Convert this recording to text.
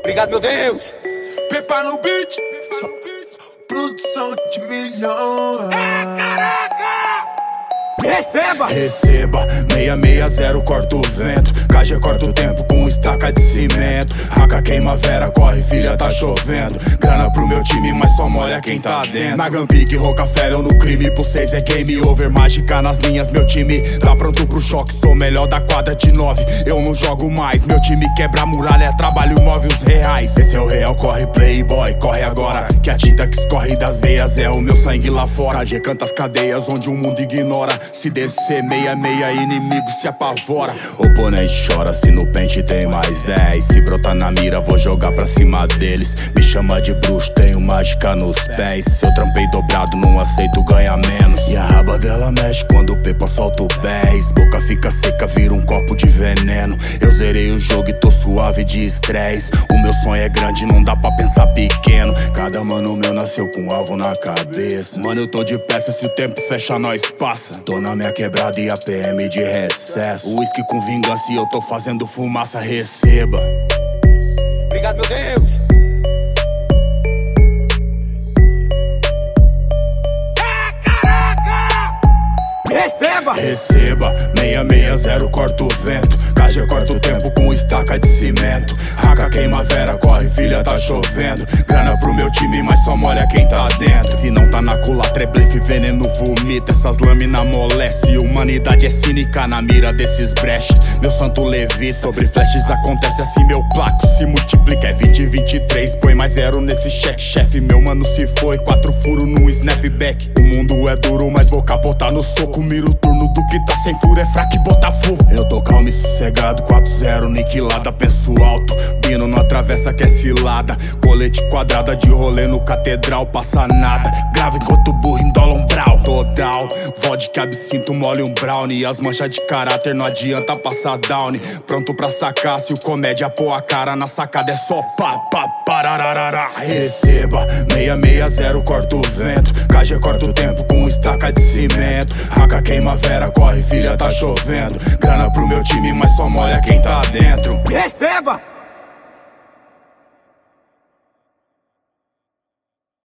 Obrigado, meu Deus. Pepa no beat, produção de milhão. Receba! Receba, 660, corta o vento. KG corta o tempo com estaca de cimento. Raca queima vera, corre filha, tá chovendo. Grana pro meu time, mas só molha quem tá dentro. Na Gampic, Rockefeller no crime, pro 6 é game over. Mágica nas linhas, meu time tá pronto pro choque. Sou melhor da quadra de 9, eu não jogo mais. Meu time quebra a muralha, trabalho, move os reais. Esse é o real, corre playboy, corre agora. Que a tinta que escorre das veias é o meu sangue lá fora. KG canta as cadeias onde o mundo ignora. Se descer meia, inimigo se apavora. Oponente chora se no pente tem mais 10. Se brotar na mira, vou jogar pra cima deles. Me chama de bruxo, tenho mágica nos pés. Se eu trampei dobrado, não aceito ganhar menos. E a raba dela mexe quando o Pepa solta o pés. Boca fica seca, vira um copo de veneno. Eu zerei o jogo e tô suave de estresse. O meu sonho é grande, não dá pra pensar pequeno. Cada mano meu nasceu com um alvo na cabeça. Mano, eu tô de peça, se o tempo fecha, nós passa. Tô na minha quebrada e a PM de recesso. Whisky com vingança e eu tô fazendo fumaça, receba. Obrigado, meu Deus. Receba! Receba, 660, corta o vento. KG corta o tempo com estaca de cimento. Raca queima vera, corre filha, tá chovendo. Grana pro meu time, mas só molha quem tá dentro. Se não tá na culatra é blefe, veneno vomita. Essas lâminas amolece, humanidade é cínica na mira desses brechas. Meu santo Levi, sobre flashes acontece assim, meu placo se multiplica. É 2023, põe mais zero nesse cheque. Chefe, meu mano se foi, 4 furos no snapback. O mundo é duro, mas vou capotar no soco. Miro o turno do que tá sem furo, é fraco e bota fogo. Eu tô calmo e sossegado, 4-0, niquilada, penso alto. Bino não atravessa que é cilada. Colete quadrada de rolê no catedral, passa nada. Grave enquanto burro emdola um brau. Total, vodka, absinto, mole um brownie. As manchas de caráter não adianta passar down. Pronto pra sacar, se o comédia pôr a cara na sacada é só pá, pá, parararará. Receba, 660, corta o vento. KG corta o tempo com estaca de cimento. Raca queima vera, corre filha, tá chovendo. Grana pro meu time, mas só molha quem tá dentro. Receba!